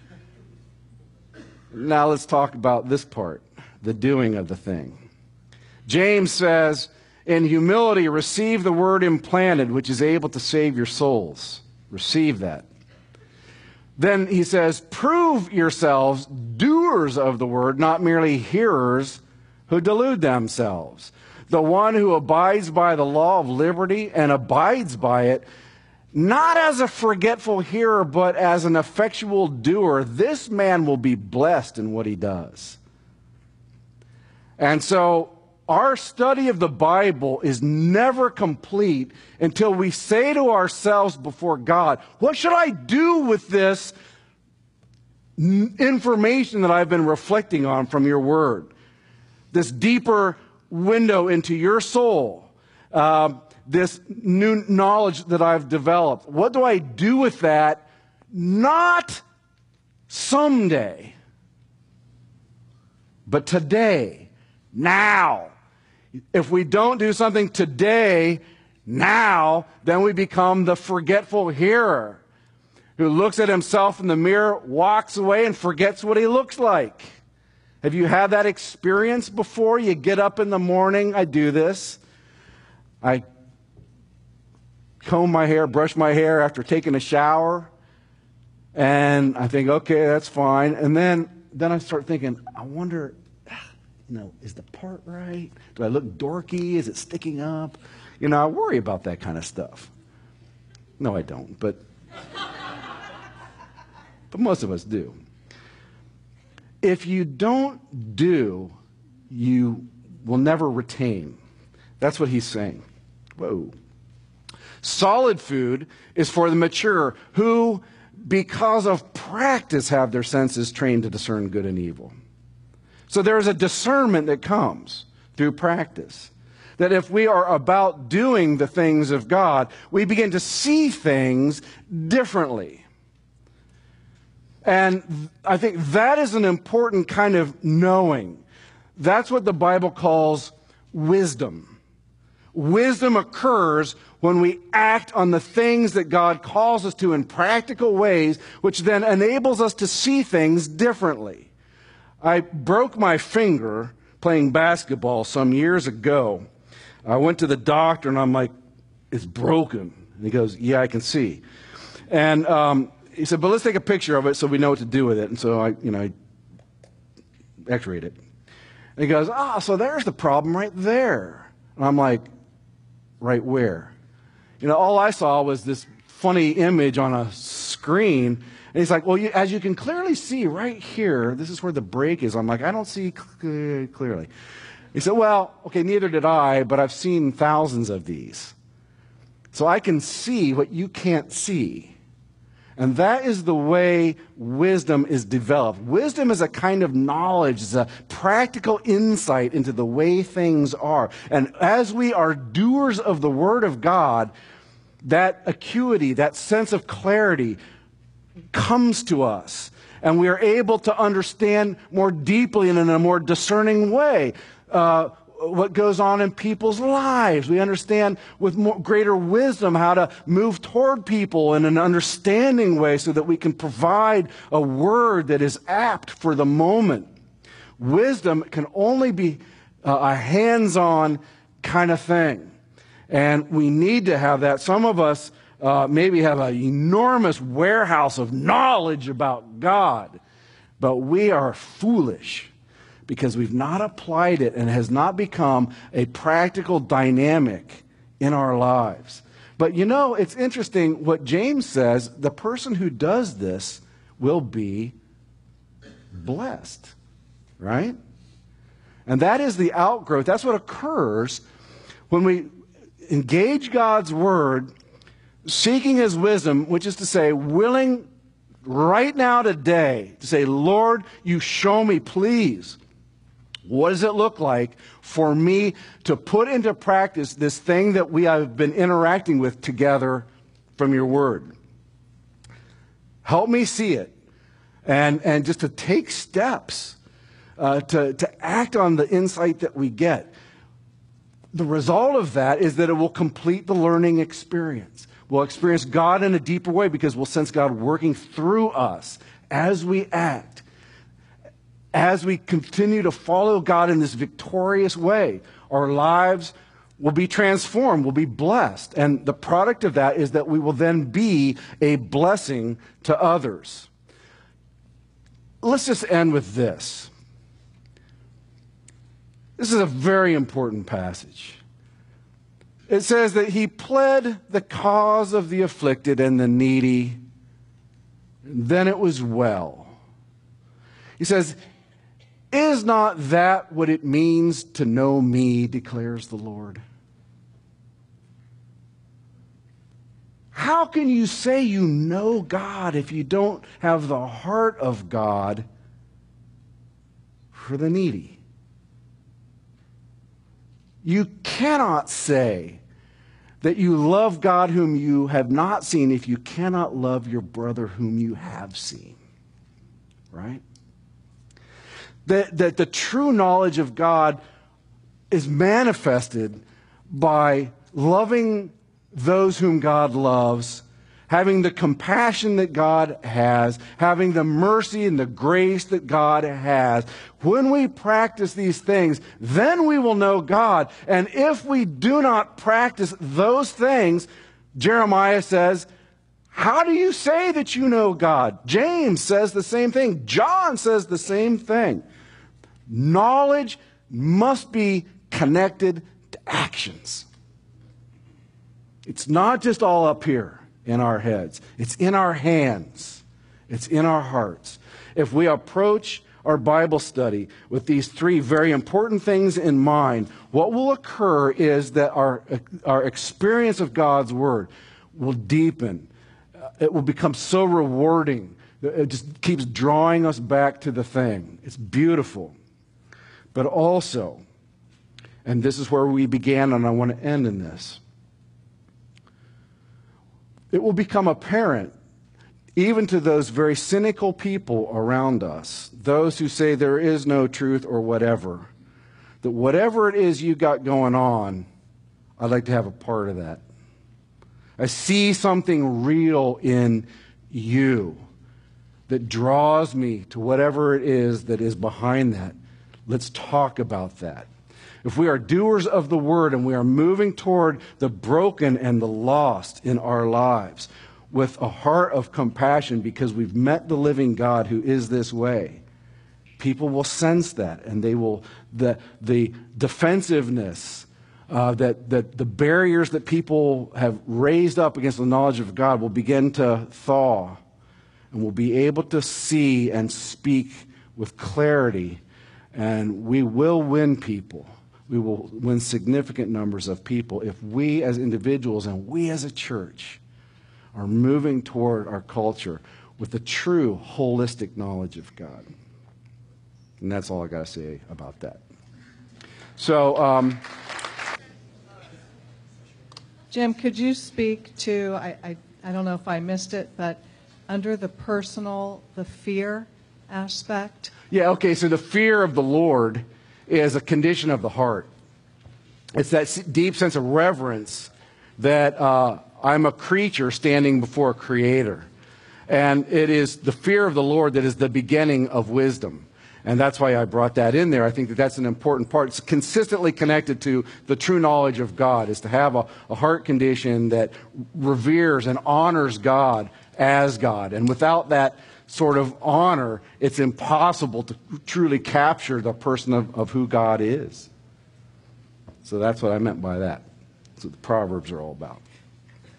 Speaker 2: Now let's talk about this part, the doing of the thing. James says, in humility, receive the word implanted, which is able to save your souls. Receive that. Then he says, prove yourselves doers of the word, not merely hearers who delude themselves. The one who abides by the law of liberty and abides by it, not as a forgetful hearer, but as an effectual doer, this man will be blessed in what he does. And so our study of the Bible is never complete until we say to ourselves before God, what should I do with this information that I've been reflecting on from your word? This deeper window into your soul, uh, this new knowledge that I've developed. What do I do with that? Not someday, but today, now. If we don't do something today, now, then we become the forgetful hearer who looks at himself in the mirror, walks away, and forgets what he looks like. Have you had that experience before? You get up in the morning. I do this. I comb my hair, brush my hair after taking a shower, and I think, okay, that's fine. And then, then I start thinking, I wonder, you know, is the part right? Do I look dorky? Is it sticking up? You know, I worry about that kind of stuff. No, I don't, but but most of us do. If you don't do, you will never retain. That's what he's saying. Whoa. Solid food is for the mature who, because of practice, have their senses trained to discern good and evil. So there's a discernment that comes through practice. That if we are about doing the things of God, we begin to see things differently. And I think that is an important kind of knowing. That's what the Bible calls wisdom. Wisdom occurs when we act on the things that God calls us to in practical ways, which then enables us to see things differently. I broke my finger playing basketball some years ago. I went to the doctor and I'm like, it's broken. And he goes, yeah, I can see. And um, he said, but let's take a picture of it so we know what to do with it. And so I, you know, I x-rayed it. And he goes, ah, so there's the problem right there. And I'm like, right where? You know, all I saw was this funny image on a screen. And he's like, well, you, as you can clearly see right here, this is where the break is. I'm like, I don't see cl- clearly. He said, well, okay, neither did I, but I've seen thousands of these. So I can see what you can't see. And that is the way wisdom is developed. Wisdom is a kind of knowledge, it's a practical insight into the way things are. And as we are doers of the Word of God, that acuity, that sense of clarity comes to us. And we are able to understand more deeply and in a more discerning way uh, what goes on in people's lives. We understand with more, greater wisdom how to move toward people in an understanding way so that we can provide a word that is apt for the moment. Wisdom can only be uh, a hands-on kind of thing. And we need to have that. Some of us uh, maybe have an enormous warehouse of knowledge about God, but we are foolish because we've not applied it and it has not become a practical dynamic in our lives. But you know, it's interesting what James says, the person who does this will be blessed, right? And that is the outgrowth. That's what occurs when we engage God's word, seeking his wisdom, which is to say, willing right now today to say, Lord, you show me, please. What does it look like for me to put into practice this thing that we have been interacting with together from your word? Help me see it. And, and just to take steps uh, to, to act on the insight that we get. The result of that is that it will complete the learning experience. We'll experience God in a deeper way because we'll sense God working through us as we act. As we continue to follow God in this victorious way, our lives will be transformed, will be blessed. And the product of that is that we will then be a blessing to others. Let's just end with this. This is a very important passage. It says that he pled the cause of the afflicted and the needy, and then it was well. He says, is not that what it means to know me, declares the Lord? How can you say you know God if you don't have the heart of God for the needy? You cannot say that you love God whom you have not seen if you cannot love your brother whom you have seen. Right? That, that the true knowledge of God is manifested by loving those whom God loves, having the compassion that God has, having the mercy and the grace that God has. When we practice these things, then we will know God. And if we do not practice those things, Jeremiah says, how do you say that you know God? James says the same thing. John says the same thing. Knowledge must be connected to actions. It's not just all up here in our heads. It's in our hands. It's in our hearts. If we approach our Bible study with these three very important things in mind, what will occur is that our, our experience of God's Word will deepen. It will become so rewarding. It just keeps drawing us back to the thing. It's beautiful. But also, and this is where we began and I want to end in this, it will become apparent, even to those very cynical people around us, those who say there is no truth or whatever, that whatever it is you got going on, I'd like to have a part of that. I see something real in you that draws me to whatever it is that is behind that. Let's talk about that. If we are doers of the word and we are moving toward the broken and the lost in our lives with a heart of compassion because we've met the living God who is this way, people will sense that, and they will, the, the defensiveness, uh, that, that the barriers that people have raised up against the knowledge of God will begin to thaw, and we'll be able to see and speak with clarity, and we will win people. We will win significant numbers of people if we as individuals and we as a church are moving toward our culture with the true holistic knowledge of God. And that's all I got to say about that. So, um,
Speaker 3: Jim, could you speak to, I, I, I don't know if I missed it, but under the personal, the fear aspect?
Speaker 2: Yeah, okay, so the fear of the Lord is a condition of the heart. It's that deep sense of reverence that uh, I'm a creature standing before a creator. And it is the fear of the Lord that is the beginning of wisdom. And that's why I brought that in there. I think that that's an important part. It's consistently connected to the true knowledge of God, is to have a, a heart condition that reveres and honors God as God. And without that sort of honor, it's impossible to truly capture the person of, of who God is. So that's what I meant by that. That's what the Proverbs are all about.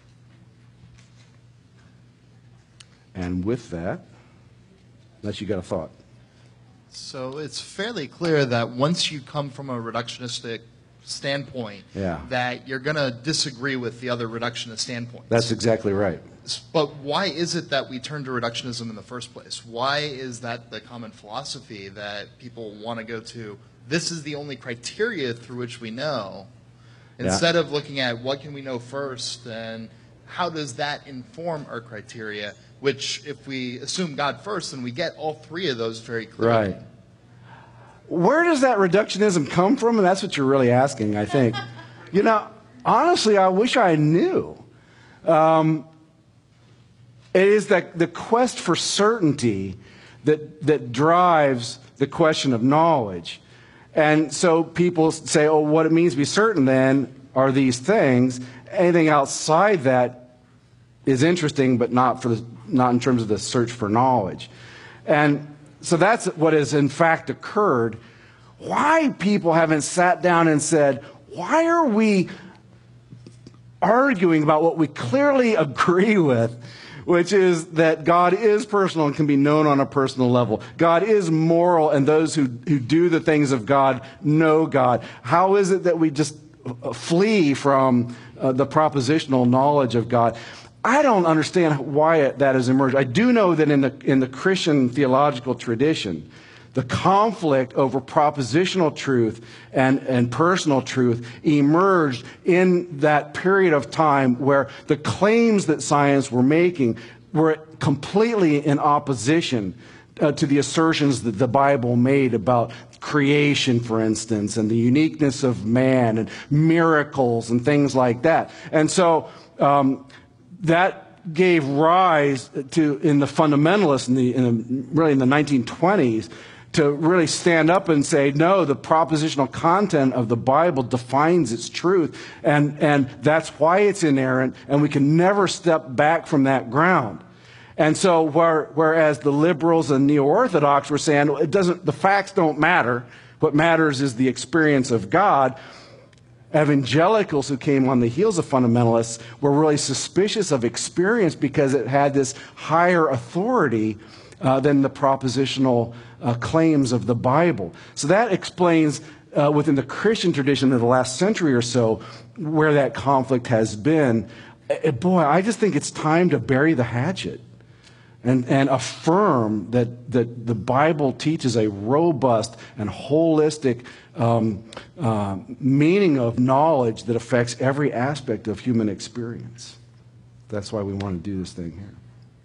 Speaker 2: And with that, unless you got a thought.
Speaker 4: So it's fairly clear that once you come from a reductionistic standpoint,
Speaker 2: Yeah.
Speaker 4: that you're going to disagree with the other reductionist standpoints.
Speaker 2: That's exactly right.
Speaker 4: But why is it that we turn to reductionism in the first place? Why is that the common philosophy that people want to go to? This is the only criteria through which we know, instead
Speaker 2: Yeah.
Speaker 4: of looking at what can we know first and how does that inform our criteria, which if we assume God first, then we get all three of those very clearly.
Speaker 2: Right. Where does that reductionism come from? And that's what you're really asking, I think. You know, honestly, I wish I knew. Um, it is that the quest for certainty that, that drives the question of knowledge. And so people say, oh, what it means to be certain then are these things. Anything outside that is interesting, but not for the, not in terms of the search for knowledge. And so that's what has in fact occurred. Why people haven't sat down and said, why are we arguing about what we clearly agree with, which is that God is personal and can be known on a personal level. God is moral, and those who, who do the things of God know God. How is it that we just flee from uh, the propositional knowledge of God? I don't understand why it, that has emerged. I do know that in the in the Christian theological tradition, the conflict over propositional truth and, and personal truth emerged in that period of time where the claims that science were making were completely in opposition uh, to the assertions that the Bible made about creation, for instance, and the uniqueness of man and miracles and things like that. And so um, that gave rise to, in the fundamentalists, in the, in the, really in the nineteen twenties, to really stand up and say, no, the propositional content of the Bible defines its truth, and, and that's why it's inerrant, and we can never step back from that ground. And so where, whereas the liberals and neo-orthodox were saying, it doesn't, the facts don't matter, what matters is the experience of God, evangelicals who came on the heels of fundamentalists were really suspicious of experience because it had this higher authority uh, than the propositional uh, claims of the Bible. So that explains uh, within the Christian tradition of the last century or so where that conflict has been. Uh, boy, I just think it's time to bury the hatchet and, and affirm that, that the Bible teaches a robust and holistic um, uh, meaning of knowledge that affects every aspect of human experience. That's why we want to do this thing here.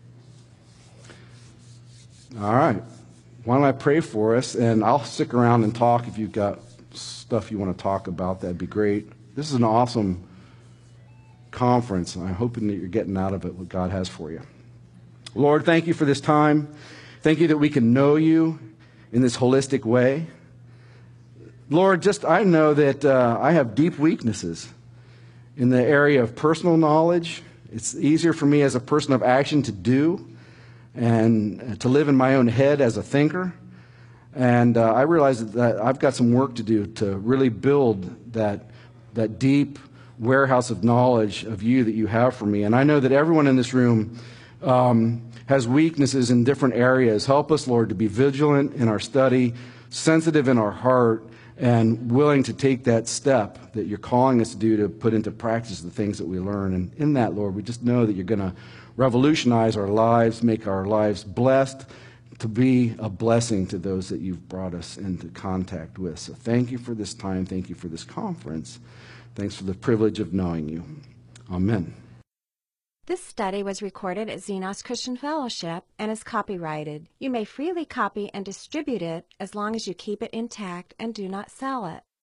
Speaker 2: All right. Why don't I pray for us, and I'll stick around and talk if you've got stuff you want to talk about. That'd be great. This is an awesome conference, and I'm hoping that you're getting out of it what God has for you. Lord, thank you for this time. Thank you that we can know you in this holistic way. Lord, just I know that uh, I have deep weaknesses in the area of personal knowledge. It's easier for me as a person of action to do and to live in my own head as a thinker. And uh, I realize that I've got some work to do to really build that, that deep warehouse of knowledge of you that you have for me. And I know that everyone in this room um, has weaknesses in different areas. Help us, Lord, to be vigilant in our study, sensitive in our heart, and willing to take that step that you're calling us to do to put into practice the things that we learn. And in that, Lord, we just know that you're going to revolutionize our lives, make our lives blessed, to be a blessing to those that you've brought us into contact with. So thank you for this time. Thank you for this conference. Thanks for the privilege of knowing you. Amen.
Speaker 1: This study was recorded at Xenos Christian Fellowship and is copyrighted. You may freely copy and distribute it as long as you keep it intact and do not sell it.